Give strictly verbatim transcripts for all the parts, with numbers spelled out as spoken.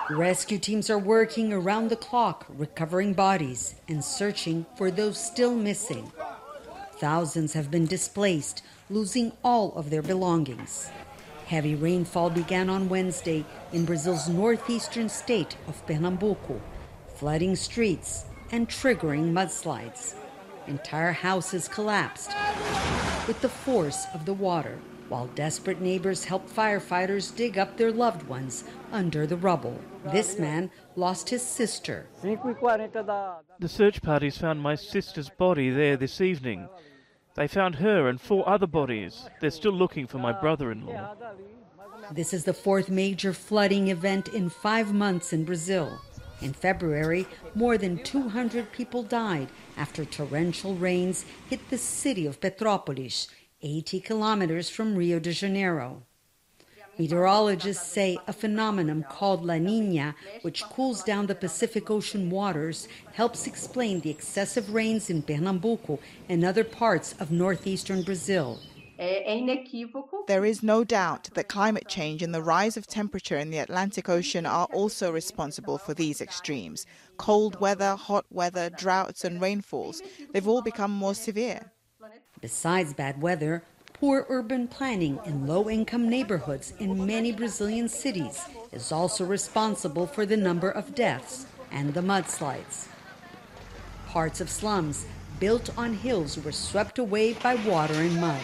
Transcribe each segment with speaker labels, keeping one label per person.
Speaker 1: Rescue teams are working around the clock, recovering bodies and searching for those still missing. Thousands have been displaced, losing all of their belongings. Heavy rainfall began on Wednesday in Brazil's northeastern state of Pernambuco, flooding streets and triggering mudslides. Entire houses collapsed with the force of the water, while desperate neighbors helped firefighters dig up their loved ones under the rubble. This man lost his sister.
Speaker 2: The search parties found my sister's body there this evening. They found her and four other bodies. They're still looking for my brother-in-law.
Speaker 1: This is the fourth major flooding event in five months in Brazil. In February, more than two hundred people died after torrential rains hit the city of Petrópolis, eighty kilometers from Rio de Janeiro. Meteorologists say a phenomenon called La Niña, which cools down the Pacific Ocean waters, helps explain the excessive rains in Pernambuco and other parts of northeastern Brazil.
Speaker 3: There is no doubt that climate change and the rise of temperature in the Atlantic Ocean are also responsible for these extremes. Cold weather, hot weather, droughts and rainfalls, they've all become more severe.
Speaker 1: Besides bad weather, poor urban planning in low-income neighborhoods in many Brazilian cities is also responsible for the number of deaths and the mudslides. Parts of slums built on hills were swept away by water and mud.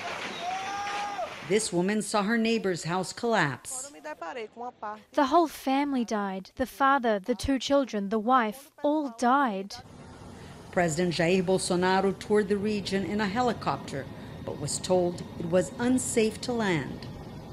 Speaker 1: This woman saw her neighbor's house collapse.
Speaker 4: The whole family died. The father, the two children, the wife, all died.
Speaker 1: President Jair Bolsonaro toured the region in a helicopter, but was told it was unsafe to land.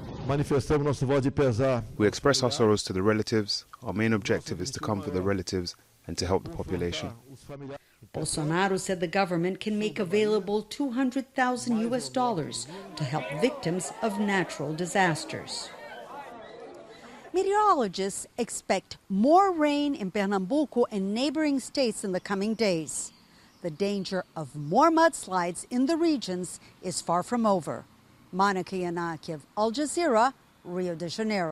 Speaker 5: We express our sorrows to the relatives. Our main objective is to comfort the relatives and to help the population.
Speaker 1: Bolsonaro said the government can make available two hundred thousand U S dollars to help victims of natural disasters. Meteorologists expect more rain in Pernambuco and neighboring states in the coming days. The danger of more mudslides in the regions is far from over. Monica Yanakiev, Al Jazeera, Rio de Janeiro.